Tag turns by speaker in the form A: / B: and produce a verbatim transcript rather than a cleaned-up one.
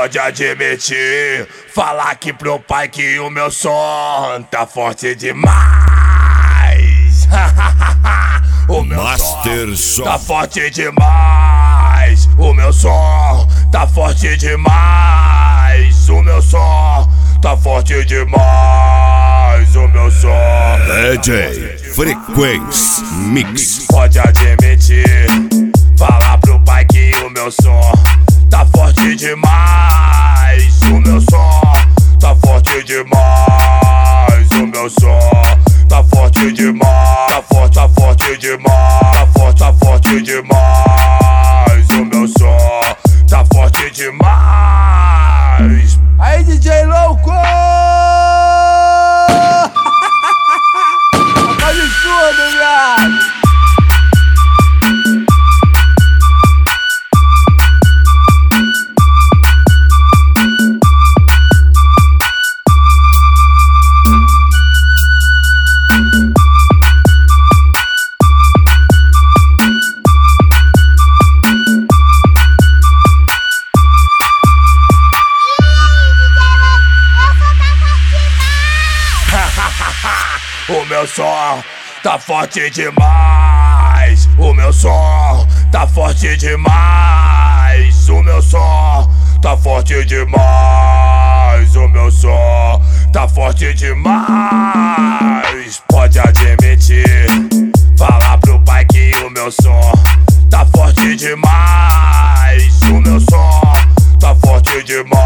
A: pode admitir, falar aqui pro pai que o meu som tá forte demais. O meu
B: Master
A: som tá forte demais. O meu som tá forte demais. O meu som tá forte demais. O meu som
B: D J Frequência Mix.
A: Pode admitir, falar pro pai que o meu som tá forte demais. O meu som tá forte demais. O meu som tá forte demais. Tá forte, tá forte demais. Tá forte, tá forte demais. O meu som tá forte demais.
C: Aí, D J louco! Faz o surdo, viado!
A: O meu som tá forte demais. O meu som tá forte demais. O meu som tá forte demais. O meu som tá forte demais. Pode admitir, falar pro pai que o meu som tá forte demais. O meu som tá forte demais.